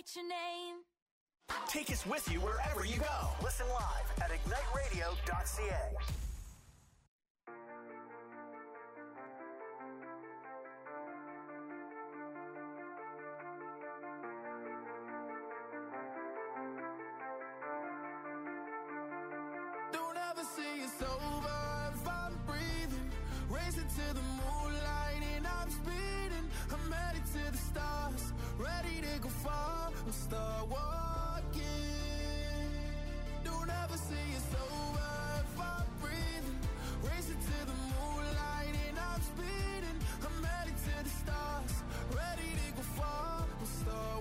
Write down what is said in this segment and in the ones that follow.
write your name. Take us with you wherever you go. Listen live at igniteradio.ca. Don't ever say it's over if I'm breathing. Racing to the moonlight and I'm speeding. I'm headed to the stars, ready to go far and start walking. Don't ever say it's over if I'm breathing. Racing to the moonlight and I'm speeding. I'm headed to the stars, ready to go far and start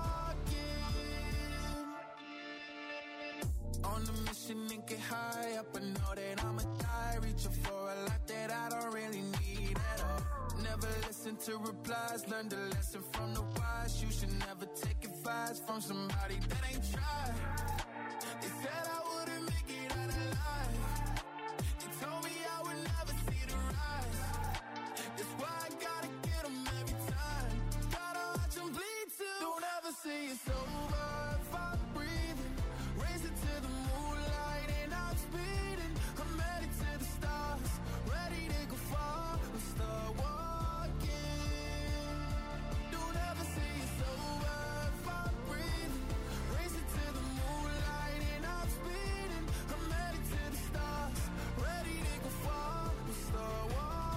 walking. On the mission and get high up, I know that I'ma die, reaching for a lot that I don't really need at all. Never listen to replies, learn the lesson from the wise. You should never take advice from somebody that ain't tried. They said I wouldn't make it out alive. They told me I would never see the rise. That's why I gotta get them every time. Gotta watch them bleed too. Don't ever say it's over if I'm breathing. Racing to the moonlight and I'm speeding. I'm headed to the stars, ready to go far and start walking. Don't ever say it's over if I'm breathing. Racing to the moonlight and I'm speeding. I'm headed to the stars, ready to go far and start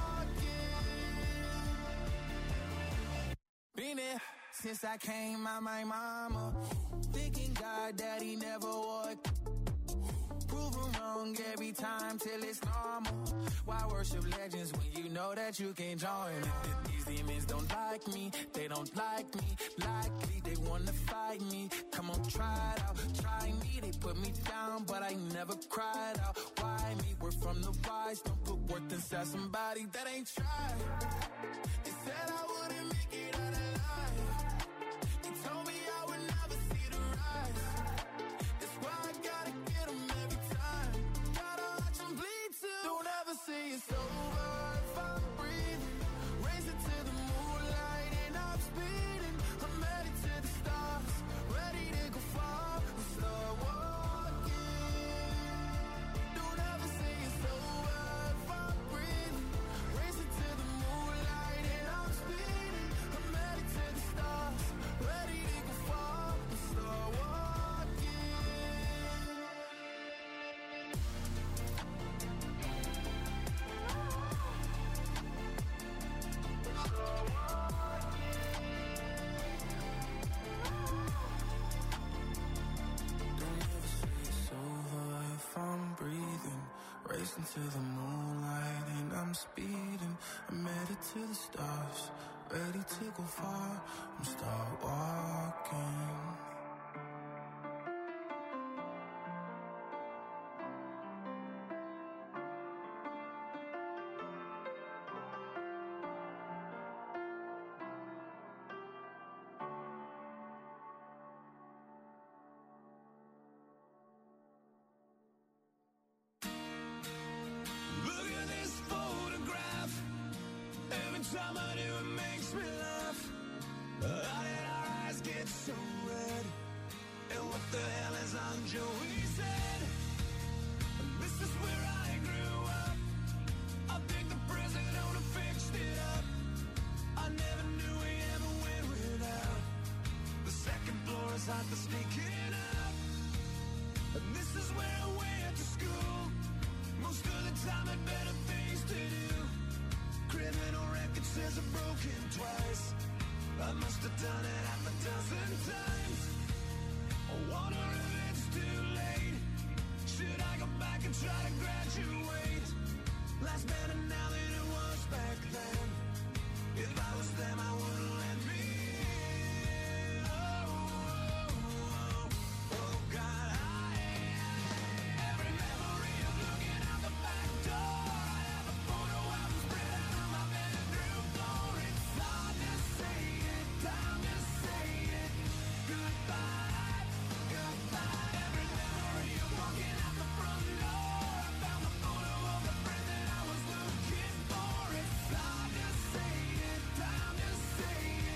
walking. Been there since I came out my mama. Thinking God that he never would. Proven wrong every time till it's normal. Why worship legends when you know that you can't join it? These demons don't like me, they don't like me. Likely they wanna fight me. Come on, try it out, try me. They put me down, but I never cried out. Why me? We're from the wise. Don't put worth inside somebody that ain't tried. They said I wouldn't make it out alive. They told me I would never see the rise. That's why I gotta get them every time. Gotta watch them bleed too. Don't ever say it's over if I'm breathing. Racing to the moonlight and I'm speeding. I'm headed to the stars, ready to go far and start walking. Don't ever say it's over if I'm breathing. Racing to the moonlight and I'm speeding. I'm headed to the stars, ready to go far and start walking. Don't ever say it's over if I'm breathing. Racing to the moonlight and I'm speeding. I'm headed to the stars, ready to go far and start walking. Look at this photograph. Every time I do, it makes me laugh. How did our eyes get so red? And what the hell is on Joey said? This is where I grew up. I think the president would have fixed it up. I never knew we ever went without. The second floor is hot for sneaking up. And this is where I went to school. Most of the time had better things to do. Criminal record says I've broken twice. I must have done it half a dozen times. I wonder if it's too late. Should I go back and try to graduate? Life's better now than it was back then. If I was them, I wouldn't let me in. Oh, oh, oh, oh, God, every memory of looking out the back door. I have a photo album spread out on my bedroom floor. It's hard to say it, time to say it. Goodbye, goodbye. Every memory of walking out the front door. I found the photo of the friend that I was looking for. It's hard to say it, time to say it.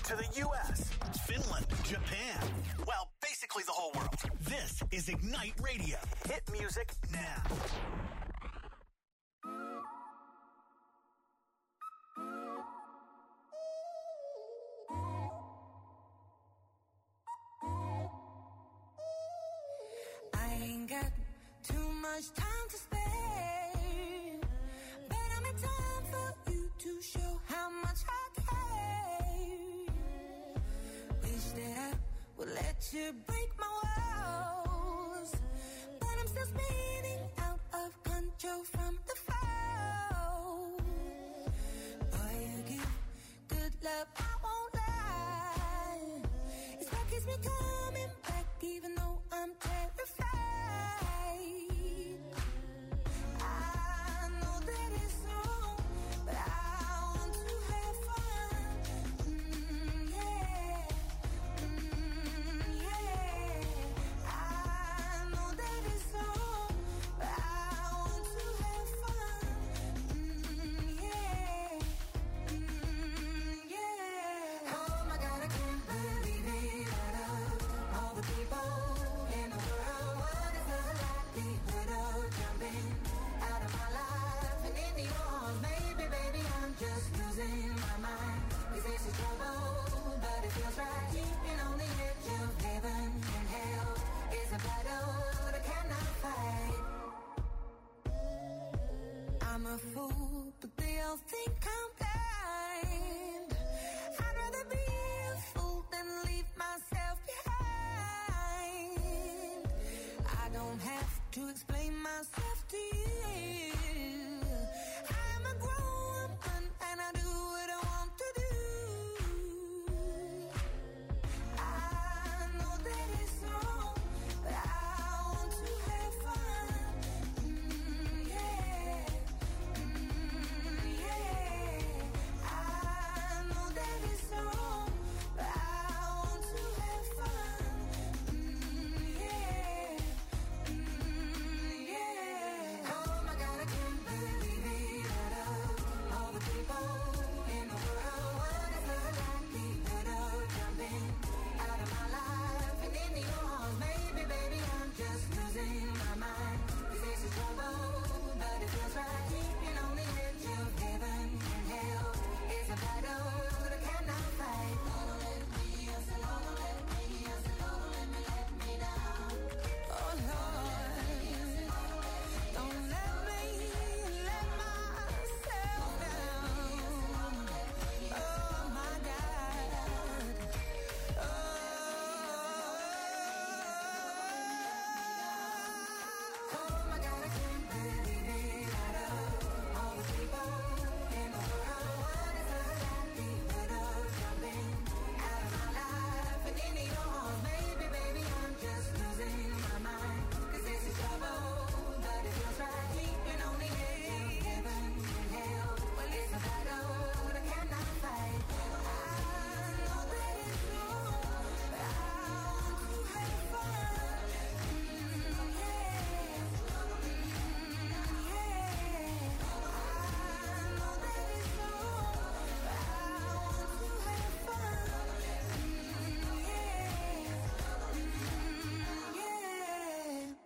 to the U.S., Finland, Japan. Well, basically the whole world. This is Ignite Radio. Hit music now. I ain't got too much time to spare, but I'm in time for you to show how much I care. Wish that I would let you break my walls, but I'm still spinning out of control from the fall. Boy, you give good love, I won't lie. It's what keeps me coming back, even though I'm terrified. I know that it's wrong, but I want to have fun. Yeah, yeah. I know that it's wrong, but I want to have fun. Yeah, yeah. Oh my God, I can't believe it. Out of all the people in the world, what is the likelihood of jumping out of my life and into yours? Maybe, baby, I'm just losing my mind. 'Cause this is trouble, but it feels right. Keeping on the edge of heaven and hell is a battle that I cannot fight. I'm a fool, but they all think I'm blind. I'd rather be a fool than leave myself behind. I don't have to explain myself to you. I'm a grown-up and I do what I want to do. I know that it's wrong, but I want to have fun. Yeah, yeah. I know that it's wrong, but I want to have fun. Yeah, yeah. Oh my God, I can't believe it. Out of all the people in the world, what is the likelihood of jumping out of my life and into yours? Maybe, baby, I'm just losing my mind. 'Cause this is trouble, but it feels right. Keeping on the edge of heaven and hell is a battle that I cannot fight. Don't let me, I said, don't let me, I said, don't let me down. Oh Lord, don't let me let myself down. Oh my God. Oh my God, I can't believe it. Out of all the people in the world, what is the likelihood of jumping out of my life and into yours? Maybe, baby, I'm just losing my mind. 'Cause this is trouble, but it feels right. Keeping on the edge of heaven and hell. Well, it's a battle that I cannot fight. I know that it's wrong, but I want to have fun. Yeah, yeah. I know that it's wrong, but I want to have fun. Yeah, yeah.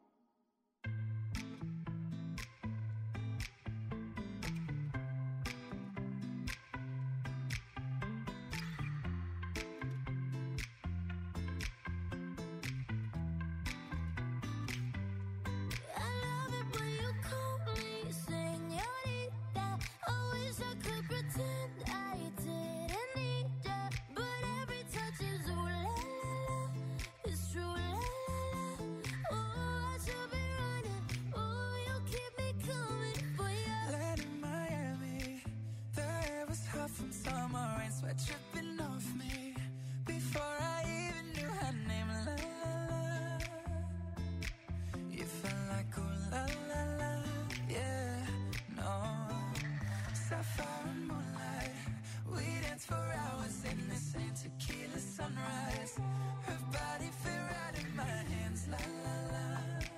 I love it when you call me señorita. I wish I could pretend I didn't need ya, but every touch is ooh la la la. It's true la la la. Oh, I should be running. Oh, you keep me coming for ya. Land in Miami, the air was hot from summer rain, sweat dripping off me before I even knew her name. La la la, you felt like ooh la la la, yeah, no. Sapphire and moonlight, we danced for hours in the same tequila sunrise. Her body fit right in my hands, la la la.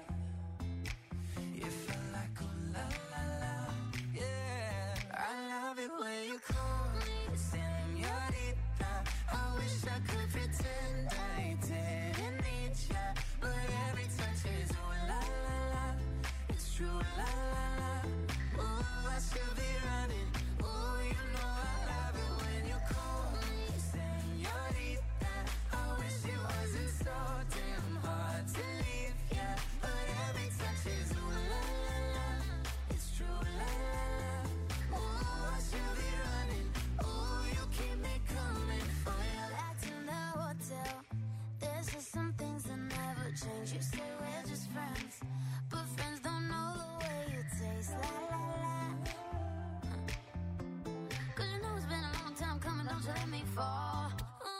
You felt like ooh la la la, yeah. I love it when you call me señorita. fall.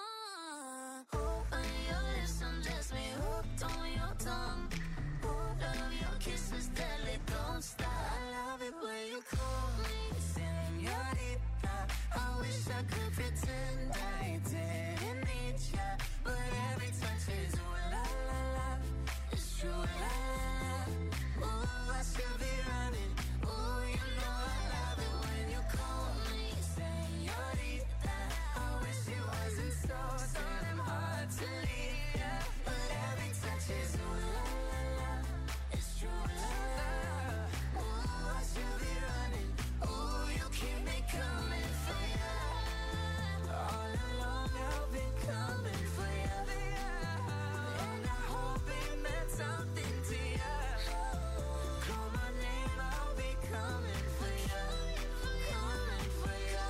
On your lips, undress me, hooked on your tongue. Love your kisses, deadly, don't stop. I love it when you call me señorita. I wish I could pretend I didn't need ya, but every touch is ooh la la la. It's true la la la. Ooh, I should be running. Ooh, you know I love it when you call me señorita. I wish it wasn't so damn hard to leave ya, but every touch is ooh la la la. It's true la la la. Ooh, I should be running. Ooh, you keep me coming for ya. All along I've been coming for ya, and I hope it meant something to ya. Call my name, I'll be coming for ya, coming for ya,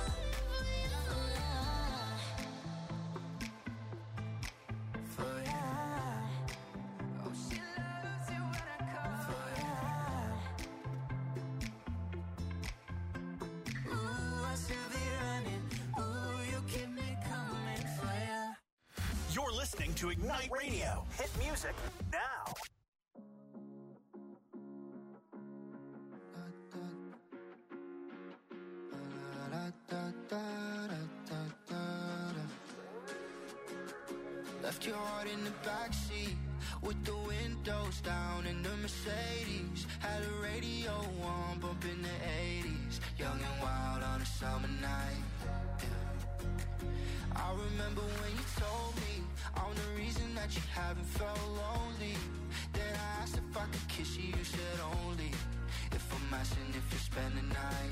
for ya. Oh, she loves you when I call for ya. Ooh, I should be running. Ooh, you keep me coming for ya. You're listening to Ignite Radio. Hit music now. Left your heart in the backseat with the windows down in the Mercedes. Had a radio on, bumping the 80s. Young and wild on a summer night. Yeah. I remember when you told me I'm the reason that you haven't felt lonely. Then I asked if I could kiss you, you said only if I'm asking if you spend the night.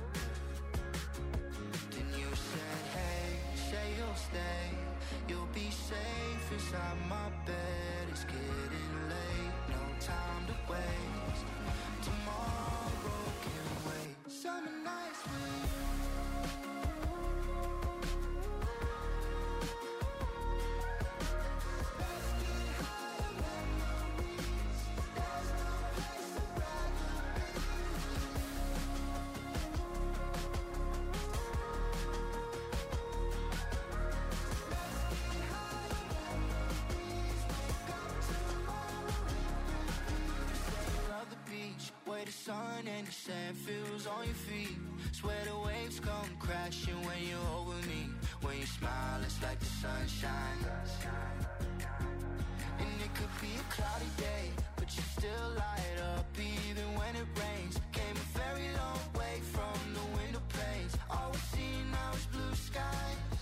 Then you said, hey, say you'll stay. You'll be safe inside my bed. It's getting late, no time to waste. Tomorrow can wait. Summer nights with you. Let's get higher memories. There's no place I'd rather be with you. Where the sun and the sand feels on your feet. Swear the waves come crashing when you're over me. When you smile, it's like the sunshine. And it could be a cloudy day, but you still light up even when it rains. Came a very long way from the window panes. All we see now is blue skies.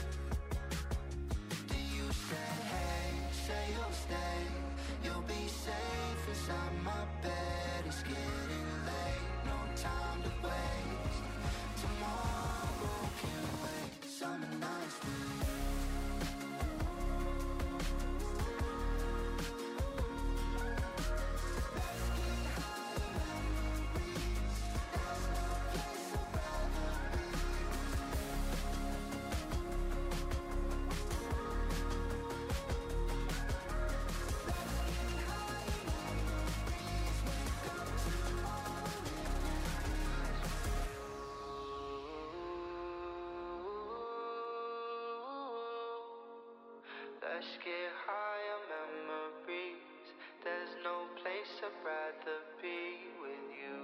Then you said, hey, say you'll stay. You'll be safe inside my bed. It's getting late, no time to waste. Tomorrow can wait. Summer nights with you. Let's get higher memories. There's no place I'd rather be Let's get higher memories. There's no place I'd rather be with you.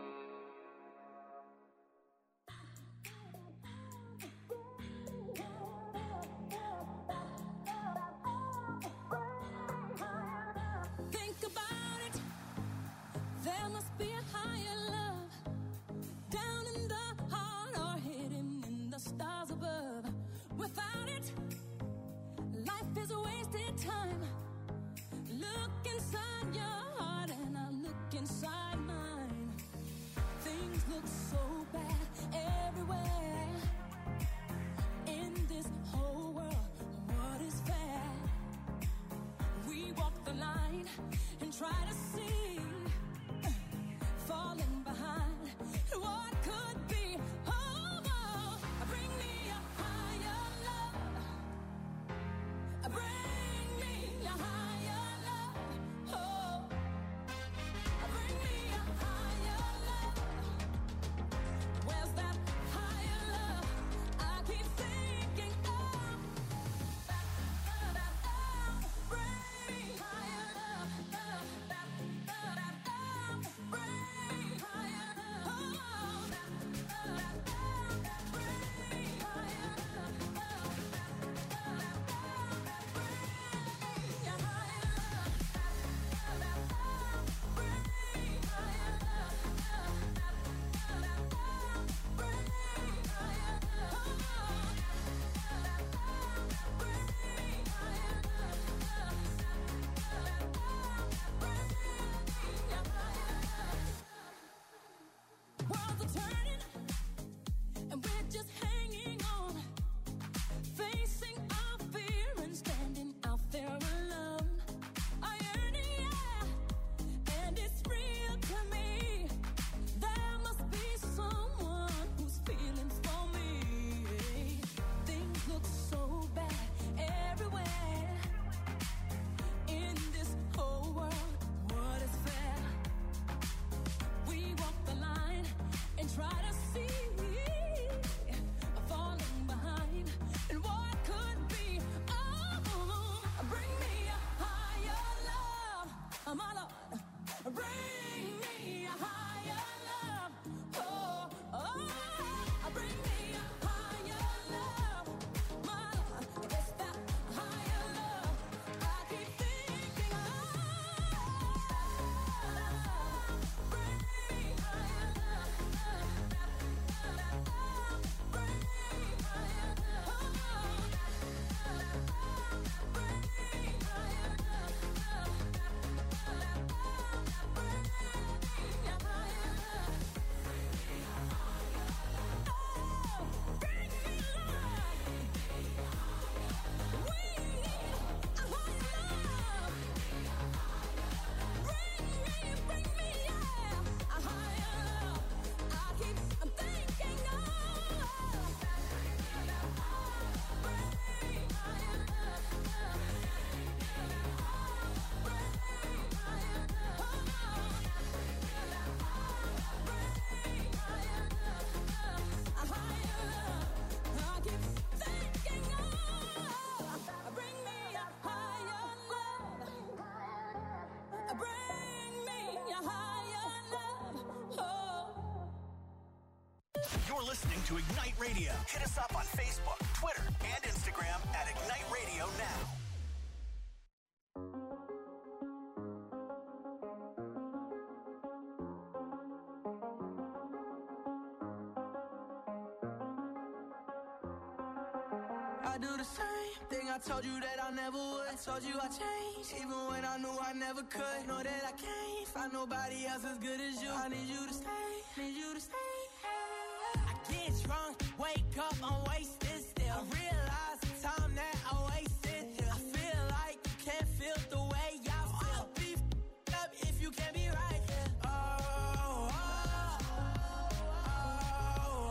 Think about it. There must be a higher love down in the heart or hidden in the stars above. Without it, life is a wasted time. just hanging on, facing our fear and standing out there alone. I yearn, yeah, and it's real to me. There must be someone who's feeling for me. Things look so bad everywhere in this whole world. What is fair? We walk the line and try to see falling behind, and what could be. Oh, bring me a higher love, my Lord. Bring me a higher love. Oh, oh, bring me a higher love, my Lord. It's that higher love I keep thinking of. Bring me higher love. Bring me higher love. Bring me higher You're listening to Ignite Radio. Hit us up on Facebook, Twitter, and Instagram at Ignite Radio Now. I do the same thing I told you that I never would. I told you I changed, even when I knew I never could. Know that I can't find nobody else as good as you. I need you to stay, need you to stay. I get drunk, wake up, I'm wasted still. I realize the time that I wasted here. I feel like you can't feel the way I feel. I'll be up if you can't be right here. Oh, oh, oh,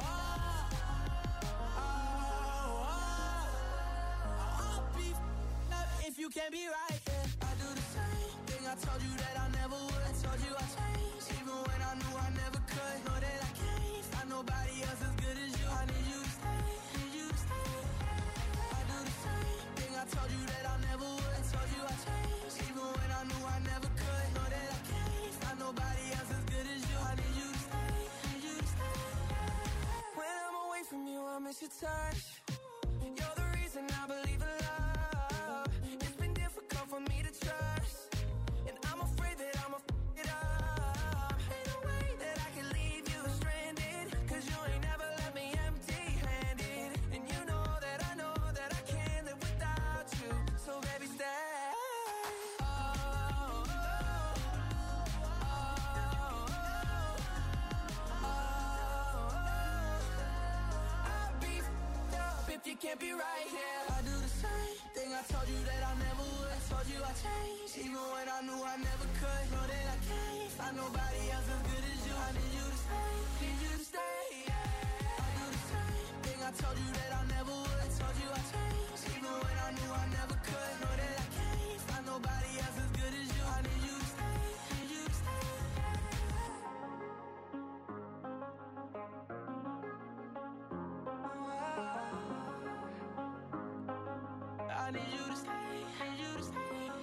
oh, oh. I'll be up if you can't be right here. I do the same thing I told you that I never would. I told you I changed, even when I knew I never could. Know that I can't find nobody else as good as you. I need you to stay, need you to stay. I do the same thing I told you that I never would. I told you I changed, even when I knew I never could. Know that I can't find nobody else as good as you. I need you to stay, need you to stay. When I'm away from you, I miss your touch. You're the reason I believe in love. It's been difficult for me to trust, and I'm afraid that I'ma f it up. Ain't no way that I can leave you stranded, 'cause you ain't never left me empty-handed. And you know that I can't live without you. So baby, stay. Oh, oh, oh, oh, oh. I'll be f***ed up if you can't be right here. I do the same thing I told you that I never would. I told you I changed, even when I knew I never could. Know that I can't find nobody else as good as you. I need you to stay, need you to stay. I do the same thing I told you that I never would. I told you I changed, even when I knew I never could. Know that I can't find nobody else as good as you. I need you to stay, need you to stay. I need you to stay, need you to stay.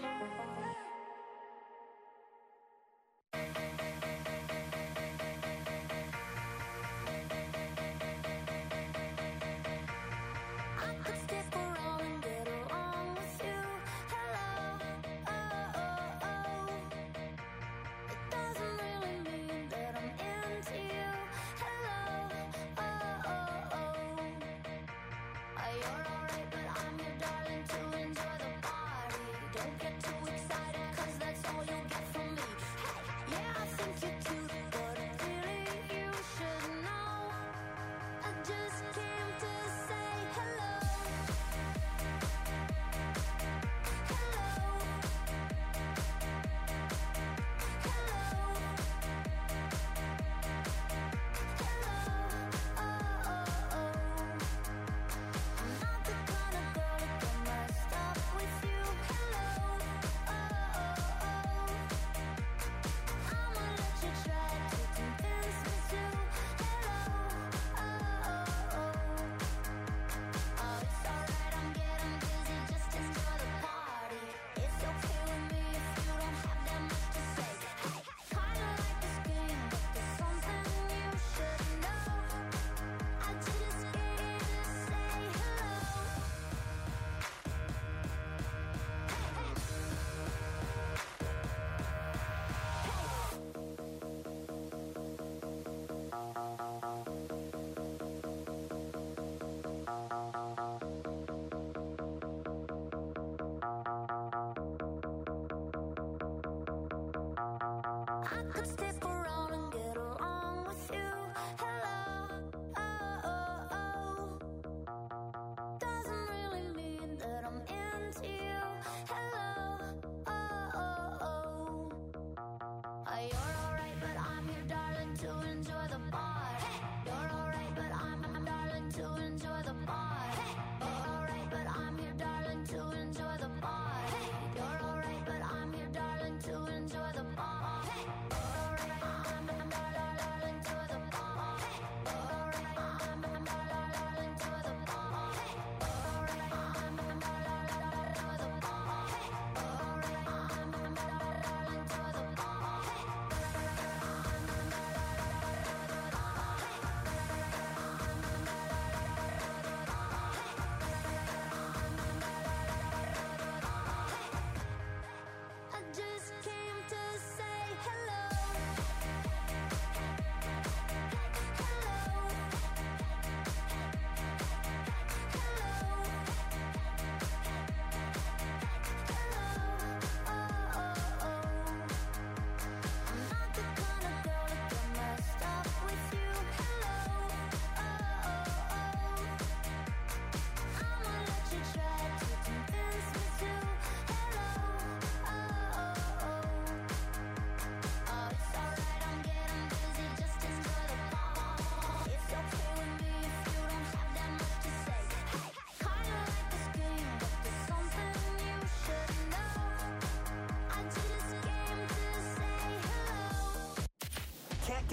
I could stick around and get along with you. Hello, oh, oh, oh. It doesn't really mean that I'm into you. Hello, oh, oh, oh. You're alright, but I'm your darling to enjoy the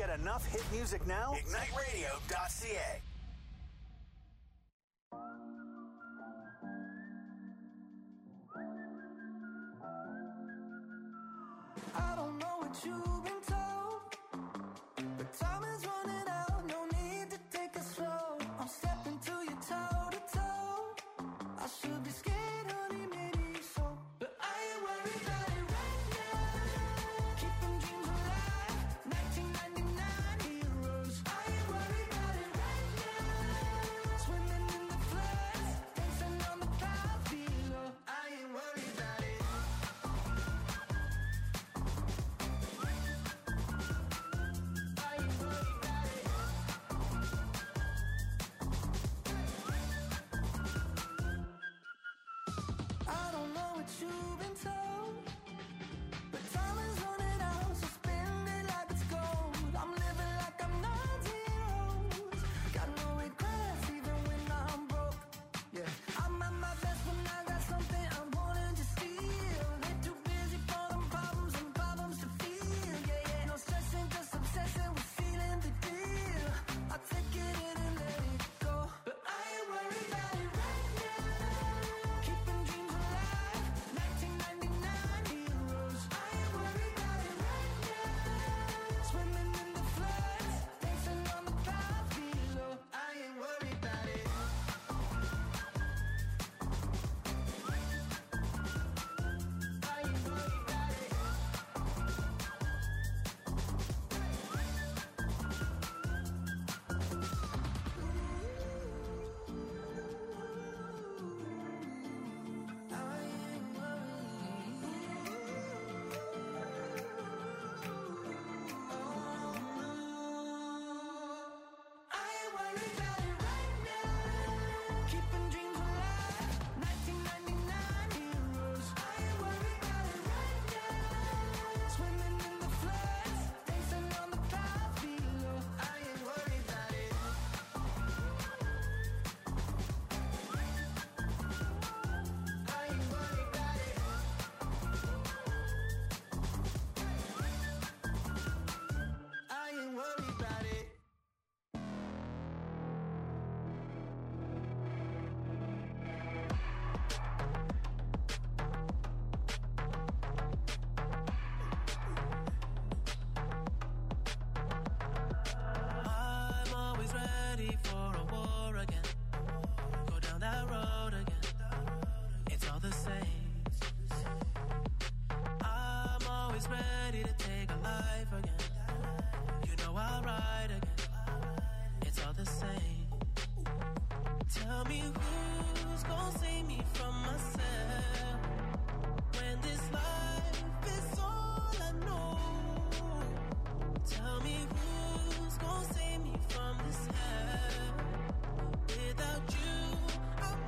get enough hit music now? IgniteRadio.ca. I don't know what you've been told, but time is running out. No need to take it slow. I'm stepping to you toe to toe. I should be scared, honey, maybe so, but I ain't worried about it right now. Keeping dreams alive, 1999 heroes. I ain't worried about it right now. Swimming in the floods, dancing on the clouds below. I ain't worried about it. I don't know what you've been told, but time is running out, so spend it like it's gold. I'm living like I'm not zeros. Got no regrets even when I'm broke. Yeah, I'm at my best when I got something I wanted to steal. Way too busy for them problems and problems to feel. Yeah, yeah, no stressing, just obsessing with sealing the deal. I take it in and let it go, but I ain't worried about it right now. Keeping dreams alive, 1999 heroes. I ain't worried about it right now. Swimming in the floods, dancing on the clouds below. I ain't worried about it. I ain't worried about it. I ain't worried about it right now. Keeping dreams alive, 1999 heroes. I ain't worried about it right now. Swimming in the floods, dancing on the clouds below. I ain't worried about it. I ain't worried about it. I ain't worried about it. I'm always ready for a war again. Go down that road again. It's all the same. I'm always ready to take a life again. You know I'll ride again. It's all the same. Tell me who's gonna save me from myself when this life is all I know. Tell me who's gonna save me from this hell. Without you, I'm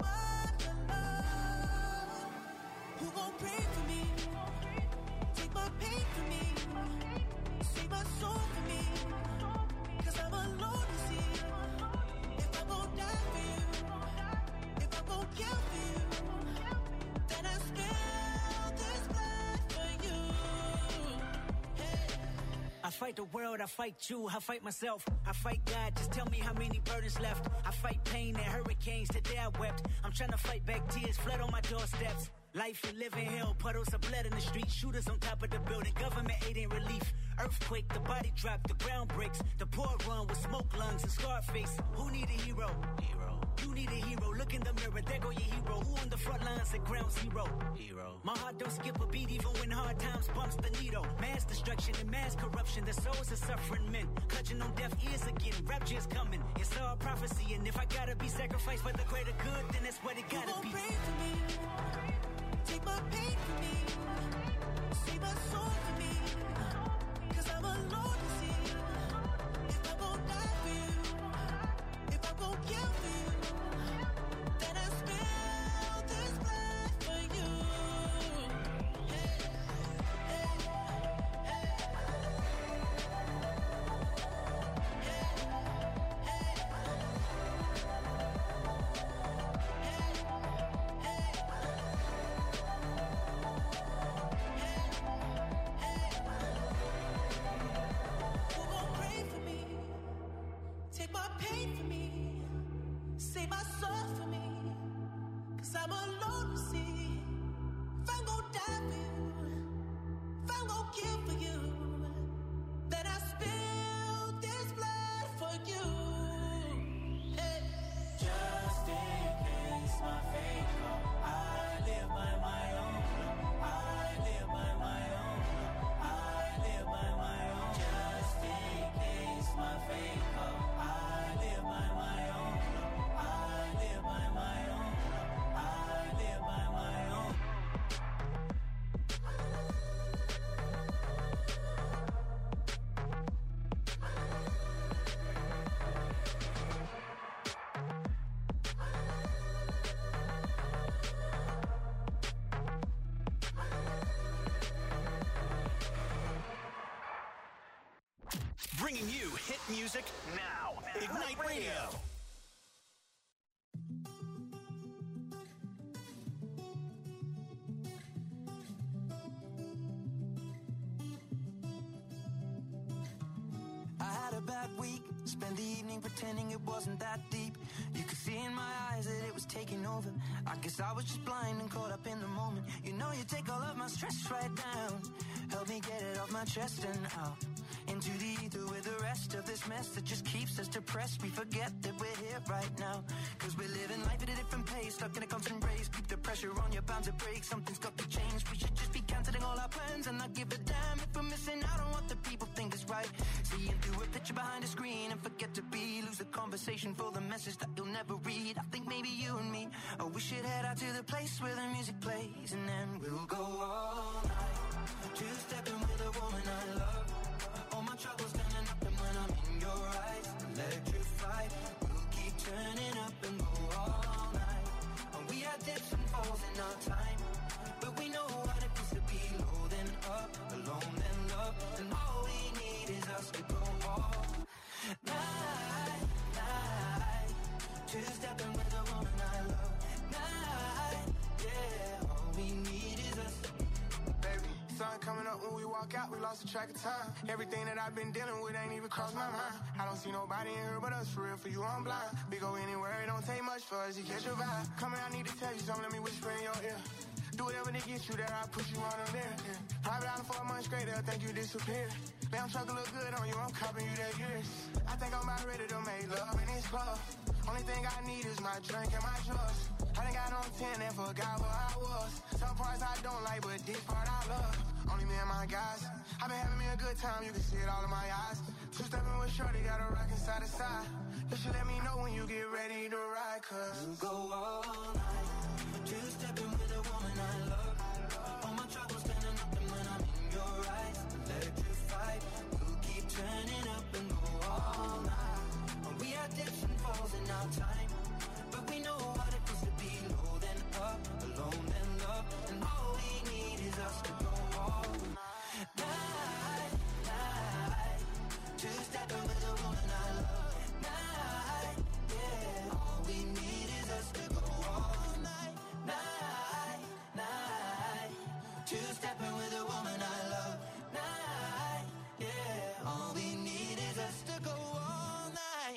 alone. Who gon' pray for me? Take my pain for me. Save my soul for me. 'Cause I'm alone to see. If I'm gon' die for you, if I'm gon' kill for you, then I spill this blood for you. Hey. I fight the world, I fight you, I fight myself, I fight God, just tell me how many burdens left. I fight pain and hurricanes, today I wept. I'm trying to fight back tears, flood on my doorsteps. Life and living hell, puddles of blood in the street, shooters on top of the building, government aid ain't relief. Earthquake, the body drop, the ground breaks, the poor run with smoke lungs and scarred face. Who need a hero? You need a hero, look in the mirror, there go your hero. Who on the front lines at ground zero? My heart don't skip a beat even when hard times bumps the needle. Mass destruction and mass corruption, the souls of suffering men. Clutching on deaf ears again, rapture's coming. It's all prophecy, and if I gotta be sacrificed for the greater good, then that's what it gotta be. Pray for me. Take my pain for me. Save my soul for me. 'Cause I'm alone to see. If I'm gon' die for you, if I'm gon' kill for you, then I spill this blood for you. Hey, hey, hey. Who gon' pray gave my soul for me. Cause I'm alone to see. If I'm gon' die for you, if I'm gon' kill for you, then I spill this blood for you. Hey. Just in case my fate come, I live by my own law. I live by my own law. I live by my own. Just in case my fate come, I live by my own law. I live by my own law. I live by my own. Bringing you hit music now. Ignite Radio. I had a bad week, spent the evening pretending it wasn't that deep. You could see in my eyes that it was taking over. I guess I was just blind and caught up in the moment. You know you take all of my stress right down. Help me get it off my chest and out into the ether with the rest of this mess that just keeps us depressed. We forget that we're here right now, cause we're living life at a different pace, stuck in a constant race. Keep the pressure on, you're bound to break. Something's got to change. We should just be cancelling all our plans and not give a damn if we're missing out on what the people think is right. Seeing through a picture behind a screen and forget to be. Lose the conversation for the message that you'll never read. I think maybe you and me, oh, we should head out to the place where the music plays, and then we'll go all night, two-stepping with a woman I love. All my troubles standing up, and when I'm in your eyes, electrified. We'll keep turning up and go all night. And we had dips and falls in our time, but we know what it feels to be low then up, alone then love. And all we need is us to go all night, night. Two-stepping with a woman I love. Night, yeah. All we need is us. Baby, sun coming up when we walk out, we lost the track of time. Everything that I've been dealing with ain't even crossed my mind. I don't see nobody in here but us, for real, for you I'm blind. We go anywhere, it don't take much for us to catch your vibe. Come here, I need to tell you something, let me whisper in your ear. Do whatever to get you there, I'll push you on them there. Yeah. Private island for a month straight, they'll think you disappeared. Damn truck look good on you, I'm copping you that years. I think I'm about ready to make love in this club. Only thing I need is my drink and my drugs. I done got on 10 and forgot where I was. Some parts I don't like, but this part I love. Only me and my guys. I've been having me a good time, you can see it all in my eyes. Two-stepping with Shorty, got a rockin' side to side. You should let me know when you get ready to ride, cause we'll go all night, two-stepping with a woman I love. All my troubles standing up, and when I'm in your eyes, electrified. We'll keep turning up and go all night. And we had dips and falls in our time, but we know what it feels to be low then up, alone then love. And all we need is us to go all night, night. Two-stepping with a woman I love. Night, yeah. All we need is us to go all night, night, night. Two-stepping with a woman I love. Night, yeah. All we need is us to go all night.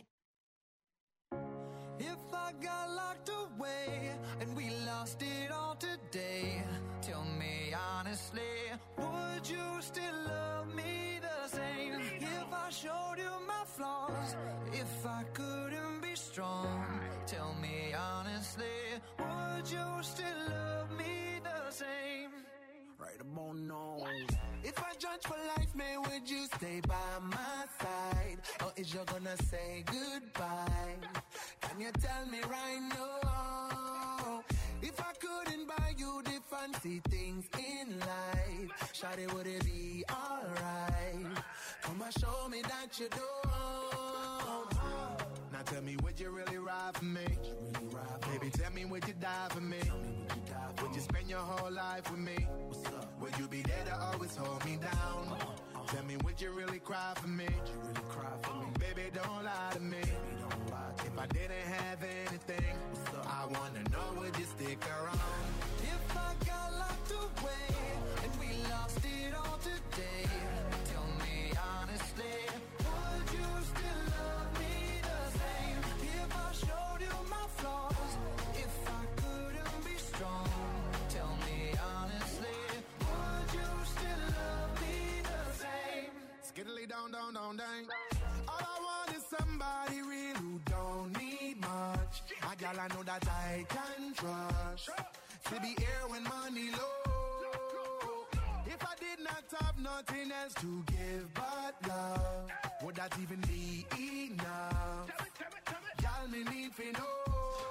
If I got locked away and we lost it all today, tell me honestly, would you still love me the same? If I showed you my flaws, if I couldn't be strong, tell me honestly, would you still love me the same? Right about now. If I judge for life, man, would you stay by my side? Or is you gonna say goodbye? Can you tell me right now? If I couldn't buy you the fancy things in life, shawty, would it be alright? Come and show me that you don't. Now tell me, would you really ride for me? Baby, tell me, would you die for me? Would you spend your whole life with me? Would you be there to always hold me down? Tell me, would you really cry for me? Baby, don't lie to me. If I didn't have anything, I wanna know, would you stick around? If I got locked away and we lost it all today, tell me honestly, would you still love me the same? If I showed you my I know that I can trust. To be here when money low. If I did not have nothing else to give but love, would that even be enough? Y'all me need to know.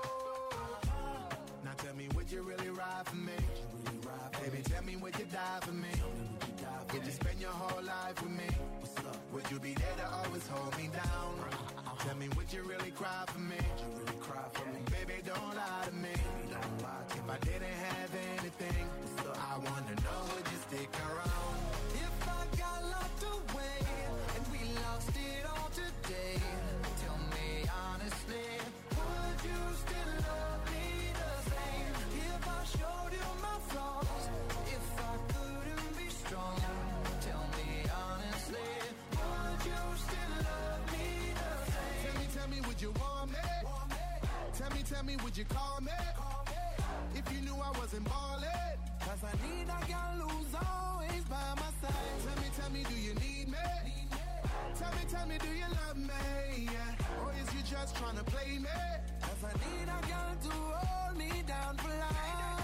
Now tell me, would you really ride for me? Baby, tell me, would you die for me? Would you spend your whole life with me? Would you be there to always hold me down? Tell me, would you really cry for me? Baby, don't lie to me. If I didn't have anything, I wanna know, would you stick around? If I got locked away and we lost it all today, tell me honestly, would you still love me the same? If I showed you my flaws, if I couldn't be strong, tell me honestly, would you still love me the same? Tell me, would you want me? Tell me, would you call me? If you knew I wasn't ballin', cause I need a girl who's always by my side. Tell me, do you need me? Tell me, do you love me? Yeah. Or is you just trying to play me? Cause I need a girl to hold me down for life.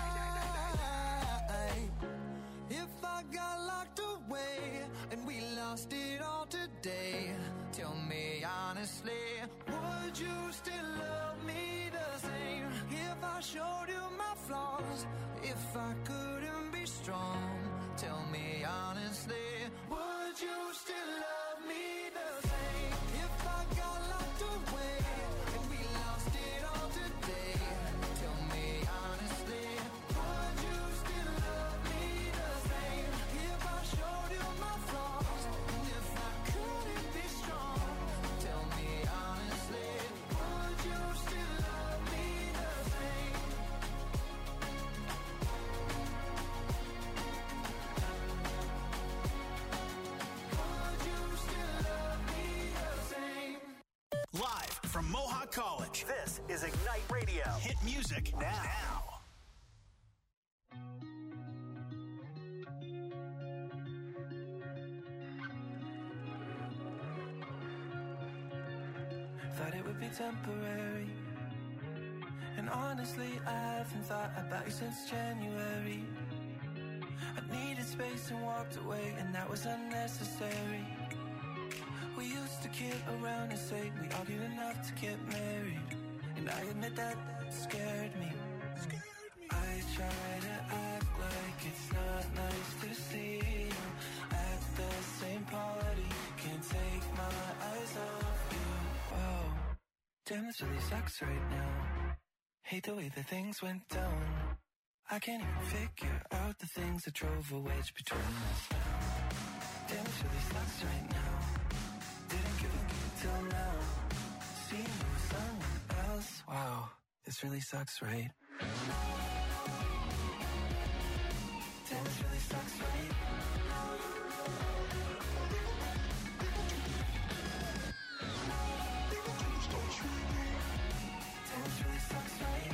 If I got locked away and we lost it all today, tell me honestly, would you still love me the same? If I showed you my flaws, if I couldn't be strong, tell me honestly, would you still love me the same? If I got locked away and we lost it all today, tell me honestly, would you still love me the same? If I showed you my flaws and if I couldn't be strong, tell me honestly, would you still love me the same? Would you still love me the same? Live from Mohawk College, this is Ignite Radio. Hit music now. Thought it would be temporary. And honestly, I haven't thought about you since January. I needed space and walked away, and that was unnecessary. We used to kid around and say we argued enough to get married. And I admit that scared me. I try to act like it's not nice to see you at the same party. Can't take my eyes off you. Whoa, damn, this really sucks right now. Hate the way that things went down. I can't even figure out the things that drove a wedge between us now. Damn, this really sucks right now. Didn't give a good till now. Seeing you with someone else. Wow, this really sucks, right? Damn, this really sucks, right? Damn, this really sucks, right?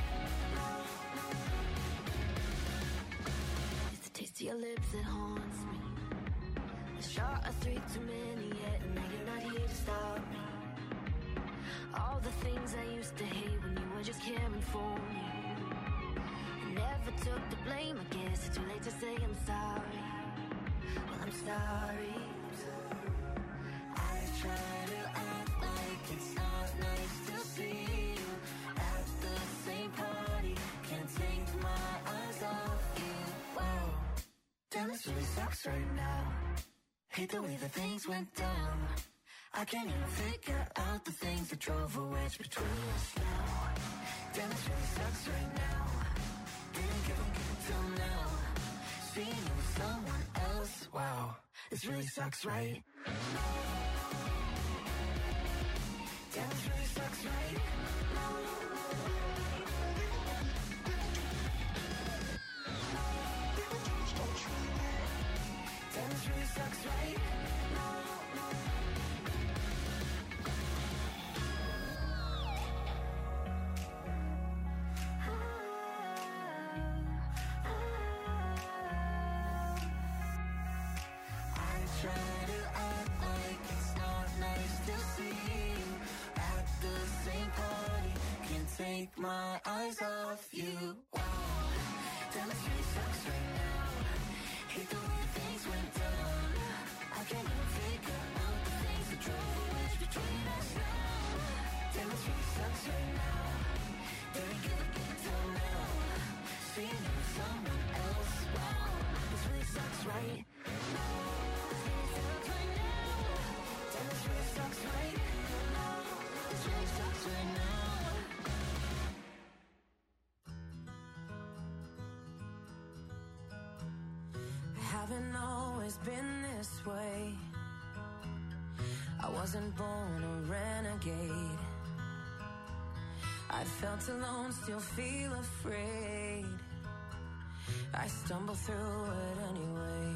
It's the taste of your lips that haunts me. A shot of 3 too many yet, and now you're not here to stop me. All the things I used to hate when you were just caring for me. I never took the blame, I guess it's too late to say I'm sorry. Well, I'm sorry. I try to act like it's not nice to see you at the same party. Can't take my eyes off you. Wow, damn, this really sucks right now. Hate the way that things went down. I can't even figure out the things that drove a wedge between us now. Damn, this really sucks right now. Didn't give a good till now. Seeing you with someone else. Wow, this really sucks, right? Damn, this really sucks, right? Damn, this really sucks, right? Try to act like it's not nice to see you at the same party. Can't take my eyes off you. Wow. Damn, this really sucks right now. Hate the way things went down. I can't even figure out the things that drove a wedge between us now. Damn, this really sucks right now. Didn't give a till now. Seeing you with someone else. Wow, this really sucks right now. This really sucks right now. Damn, this really sucks right now. This really sucks right now. Haven't always been this way. I wasn't born a renegade. I felt alone, still feel afraid. I stumble through it anyway.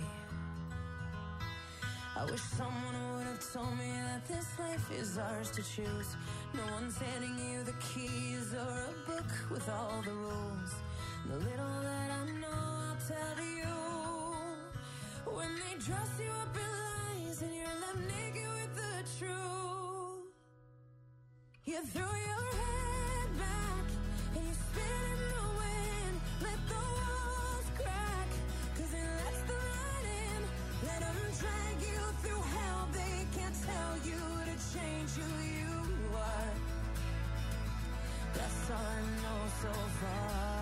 I wish someone would have told me that this life is ours to choose. No one's handing you the keys or a book with all the rules. The little that I know, I'll tell you. When they dress you up in lies and you're left naked with the truth, you throw your head back and you spin in the wind. Let the walls crack, 'cause it lets the light in. Let them drag you through hell. They can't tell you to change who you are. That's all I know so far.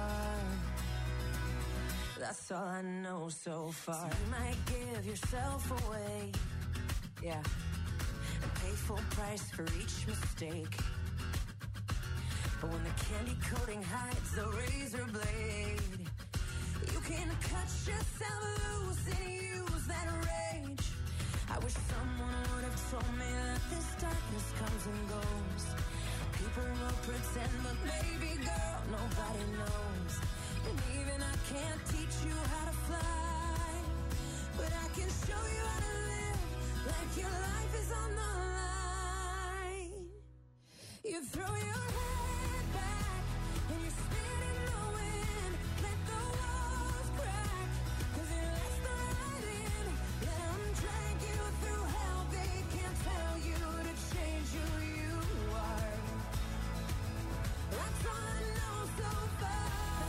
That's all I know so far. So you might give yourself away, yeah, and pay full price for each mistake. But when the candy coating hides the razor blade, you can cut yourself loose and use that rage. I wish someone would have told me that this darkness comes and goes. People will pretend, but baby girl, nobody knows. And even I can't teach you how to fly, but I can show you how to live like your life is on the line. You throw your head back and you spin in the wind. Let the walls crack, 'cause it lets the light in. Let them drag you through hell. They can't tell you to change who you are. That's all I know so far.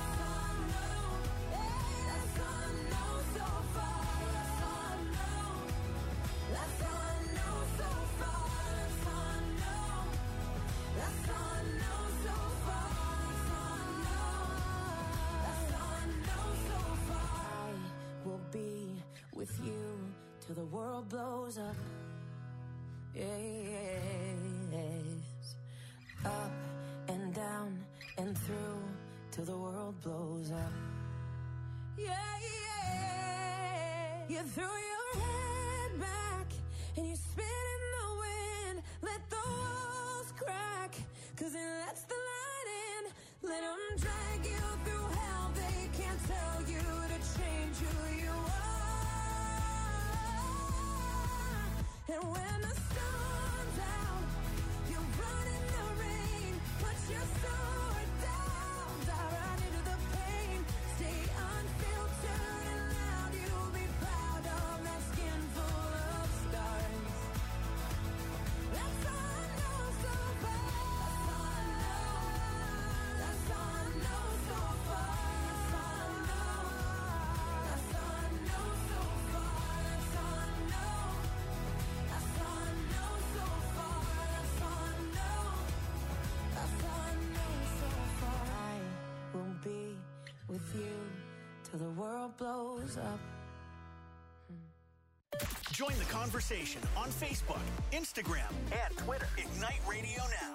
With you till the world blows up. Yes. Up and down and through till the world blows up. Yeah, yeah. You throw your head back and you spin in the wind. Let the walls crack, 'cause it lets the light in. Let them drag you through hell. They can't tell you to change who you are. And when the sun's out, you run in the rain. Put your sword down, dive right into the pain. Stay unfiltered and loud. You'll be proud of that skin full of scars. That's all I know so far. That's all I know so far. That's all I know. That's all I know so far. That's all I know. That's all I know so far. That's all I know. That's all I know so far. I will be with you till the world blows up. Join the conversation on Facebook, Instagram, and Twitter. Ignite Radio Now.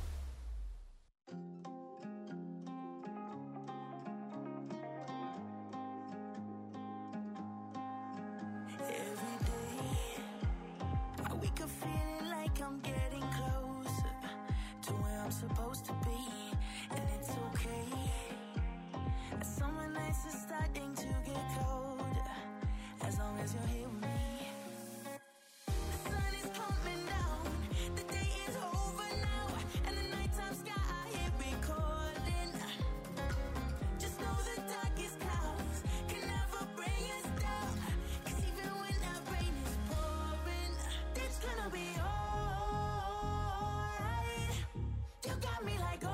Every day, I wake up feeling like I'm getting closer to where I'm supposed to be, and it's okay. Summer nights are starting to get colder, as long as you're here with me. The sun is coming down, the day is over now, and the nighttime sky here be calling. Just know the darkest clouds can never bring us down, 'cause even when that rain is pouring, it's gonna be alright. You got me like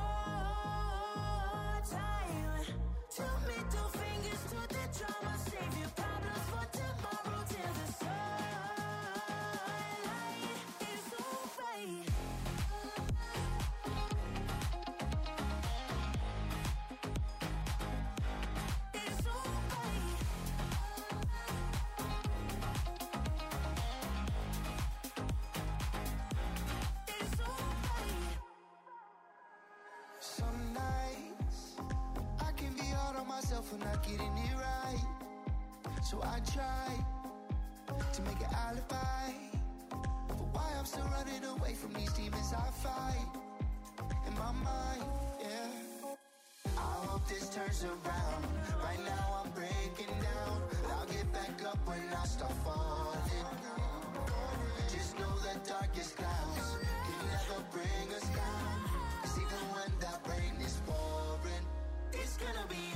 myself for not getting it right. So I try to make an alibi for why I'm still running away from these demons I fight in my mind, yeah. I hope this turns around. Right now I'm breaking down, but I'll get back up when I start falling. Just know the darkest clouds can never bring us down. 'Cause even when that rain is pouring, it's gonna be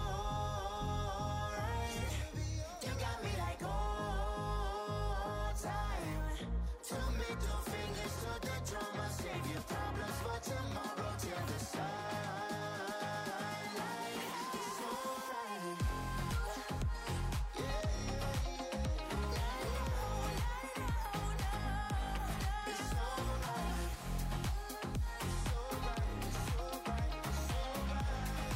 alright. You got me like all time. Two middle fingers to the drum. I'll save your problems for tomorrow till the sunlight. It's alright. Yeah, yeah, yeah. It's alright. It's alright. It's alright. It's alright.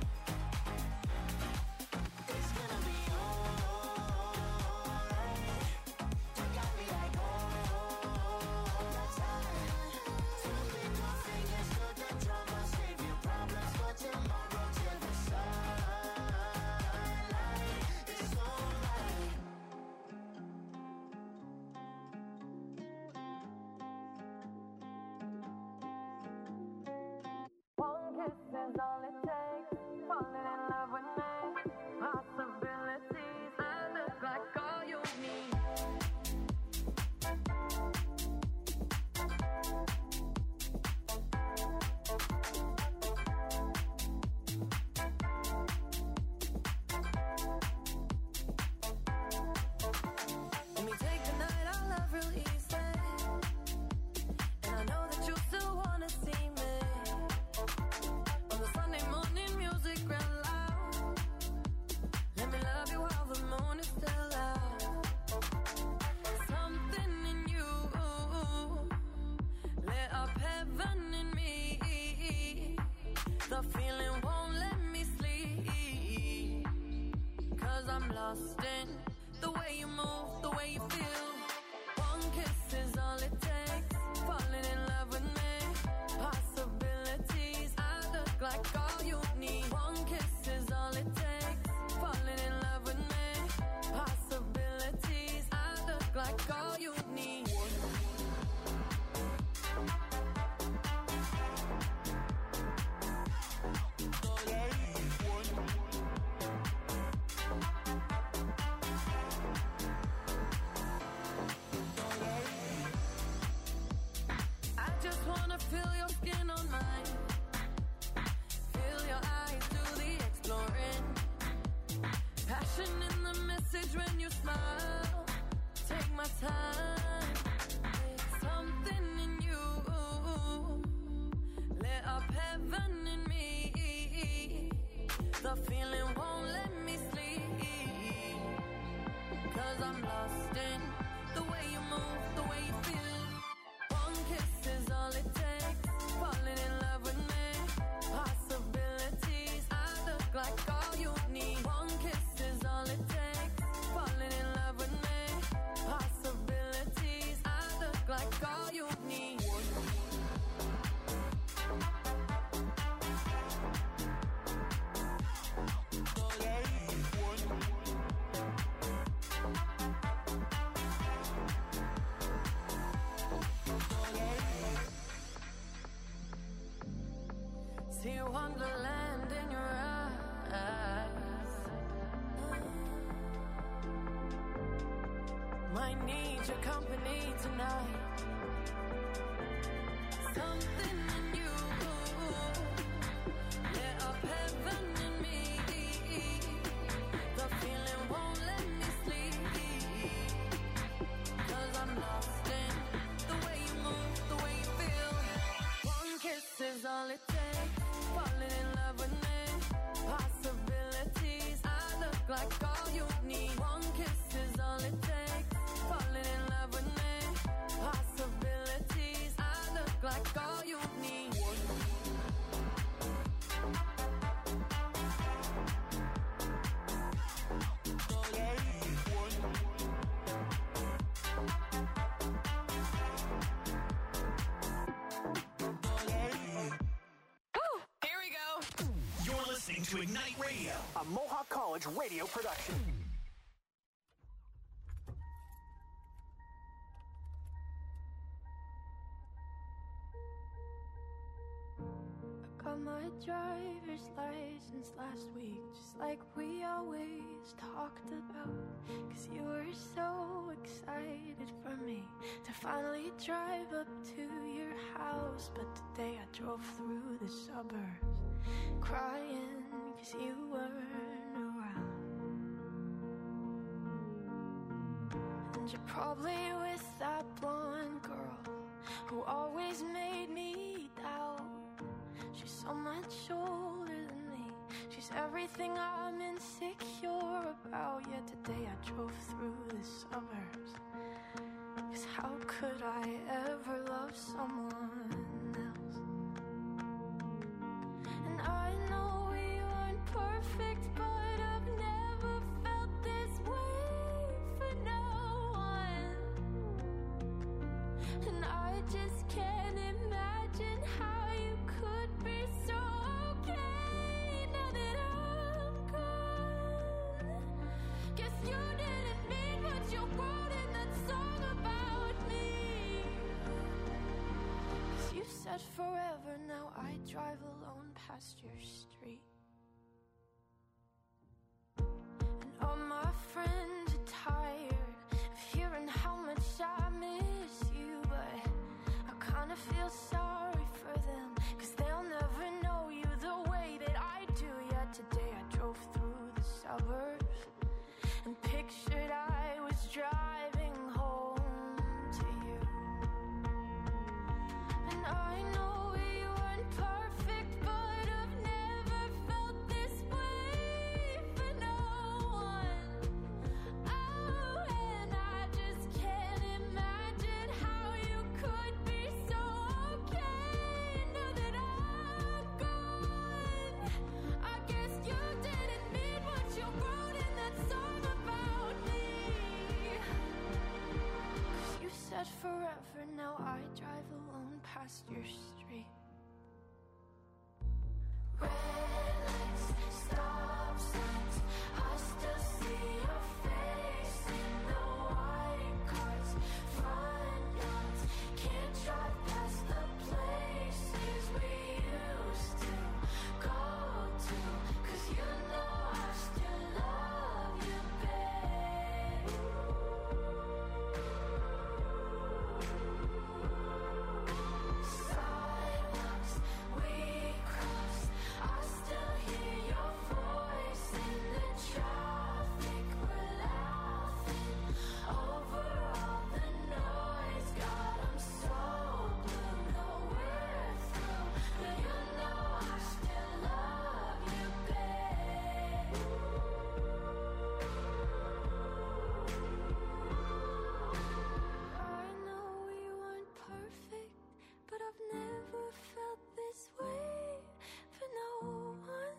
It's gonna be alright. You got me like all the time. Two middle fingers to the drum. I'll save your problems for tomorrow till the sunlight. It's alright. One kiss is all it takes. Falling in love with me. Possibilities. I look like all you need. Let me take the night I love real easy. And I know that you still wanna see me. On the Sunday morning music real loud. Let me love you while the moon is still out. Something in you lit up heaven in me. The feeling won't let me sleep. 'Cause I'm lost in the way you move, the way you feel. One kiss is all it takes. Falling in love with me. Possibilities. I look like all you need. One kiss is all it takes. Falling in love with me. Possibilities. I look like all you need. I just wanna feel your skin on mine. Feel your eyes do the exploring. Passion in the message when you smile. Take my time. Something in you lit up heaven in me. The feeling won't let me sleep. 'Cause I'm lost in the way you move, the way you feel. One kiss is all it takes. Falling in love with me. Possibilities. I look like all you need. One kiss is all it takes. Falling in love with me. Possibilities. I look like all you need. See wonderland in your eyes. Might need your company tonight. Something in you lit up heaven in me. The feeling won't let me sleep. 'Cause I'm lost in the way you move, the way you feel. One kiss is all it takes. Falling in love with me. Possibilities. I look like all you need. One kiss is all it takes. Falling in love with me. Possibilities. I look like all you need. listening to Ignite Radio, a Mohawk College radio production. Got my driver's license last week, just like we always talked about. 'Cause you were so excited for me to finally drive up to your house. But today I drove through the suburbs crying 'cause you weren't around. And you're probably with that blonde girl who always made me doubt. She's so much older than me. She's everything I'm insecure about. Yet today I drove through the suburbs. 'Cause how could I ever love someone else? And I know we weren't perfect, but I've never felt this way for no one. And I just can't imagine how you could be so okay now that I'm gone. Guess you didn't mean what you wrote in that song about me. 'Cause you said forever, now I drive alone past your street. And all my friends are tired of hearing how much I miss you, but I kinda feel sorry for them, 'cause they'll never know you the way that I do. Yet today I drove through the suburbs and pictured I was driving home to you. And I know we weren't perfect, but I've never felt this way for no one. Oh, and I just can't imagine how you could be so okay now that I'm gone. I guess you didn't mean what you wrote in that song about me. 'Cause you said forever, now I drive alone past your street. Red lights, stop signs, I still see your face in the white cars, front yards. Can't drive past the places we used to go to, 'cause you know I still love you, babe. Sidewalks we crossed, I still hear your voice in the traffic. We're laughing over all the noise. God, I'm so blue, know we're through, but you know I still love you, babe. I know we weren't perfect, but I've never felt this way for no one.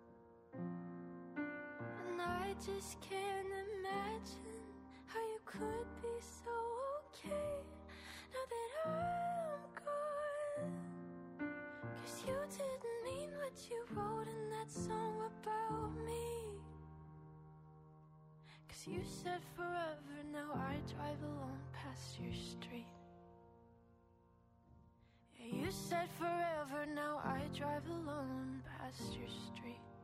And I just can't imagine how you could be so okay now that I'm gone. 'Cause you didn't mean what you wrote in that song about me. 'Cause you said forever, now I drive alone past your street. Yeah, you said forever, now I drive alone past your street.